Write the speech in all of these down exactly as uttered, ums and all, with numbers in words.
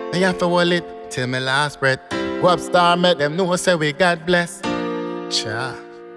Me have to hold it till my last breath. Go up star, make them know say we God bless. Cha.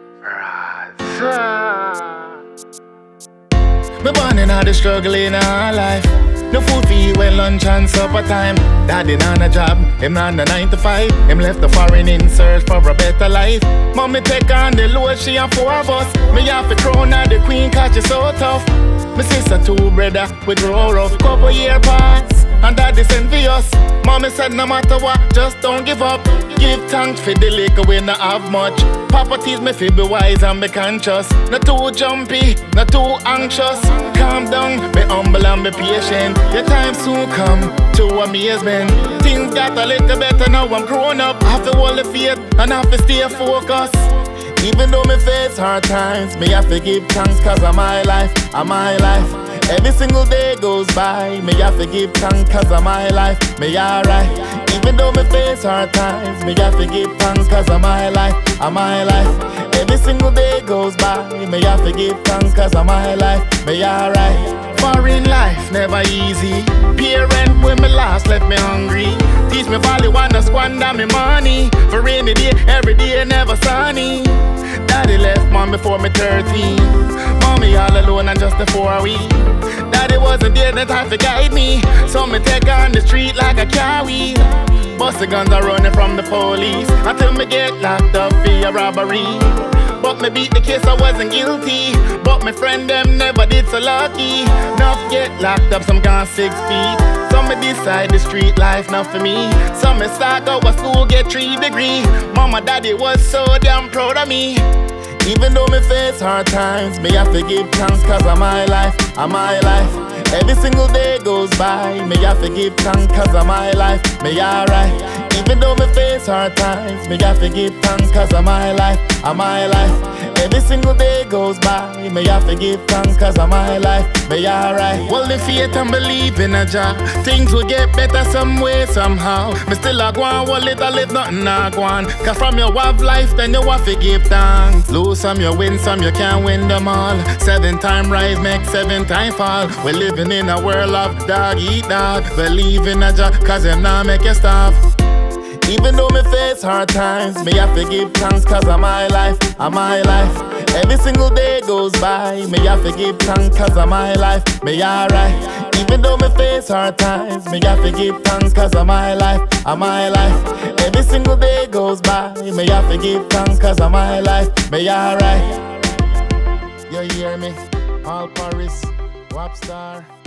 Me born in all the struggle in our life. No food for eat when lunch and supper time. Daddy not a job, him not a nine to five. Him left the foreign in search for a better life. Mommy take on the load, she and four of us. Me have to crown her the queen cause she so tough. My sister two brother, we grow rough. Couple year pass, and daddy sent for us. Mommy said no matter what, just don't give up. Give thanks for the liquor we not have much. Papa teach me fi be wise and be conscious. Not too jumpy, not too anxious. Calm down, be humble and be patient. Your time soon come to amazement. Things got a little better now I'm grown up. I have to hold the faith and I have to stay focused. Even though me face hard times, me have to give thanks cause of my life, of my life. Every single day goes by, me have to give thanks cause of my life, me alright. Even though me face hard times, me have to give thanks cause of my life, of my life. Every single day goes by, me have to give thanks cause of my life, me alright. Foreign life never easy. Parent when me last left me hungry. Teach me value wanna squander me money. For rainy day, every day never sunny. Daddy left mom before me thirteen. Mommy all alone and just a four week. Daddy wasn't there, no time to guide me. So me take on the street like a carry. Bust the guns are running from the police until me get locked up for a robbery. But me beat the case, I wasn't guilty. But my friend them never did so lucky. Enough get locked up, some gone six feet. Some me decide the street life not for me. Some me start go to school, get three degree. Mama, daddy was so damn proud of me. Even though me face hard times, me have to give thanks cause of my life, of my life. Every single day goes by, me have to give thanks cause of my life, me alright. Even though me face hard times, me have to give thanks cause of my life, of my life. Every single day goes by, me have to give thanks cause of my life, me alright. Well, the faith and believe in a Jah, things will get better some way, somehow. Me still a go on, well, it a live, nothing a go on. Cause from your have life, then you have to give thanks. Lose some, you win some, you can't win them all. Seven time rise, make seven time fall. We living in a world of dog eat dog. Believe in a Jah, cause him now make you starve. Even though me face hard times, me have to give thanks cause of my life, of my life. Every single day goes by, me have to give thanks cause of my life, me alright. Even though me face hard times, me have to give thanks cause of my life, of my life. Every single day goes by, me have to give thanks cause of my life, me alright. You hear me? All Paris, Wapstar.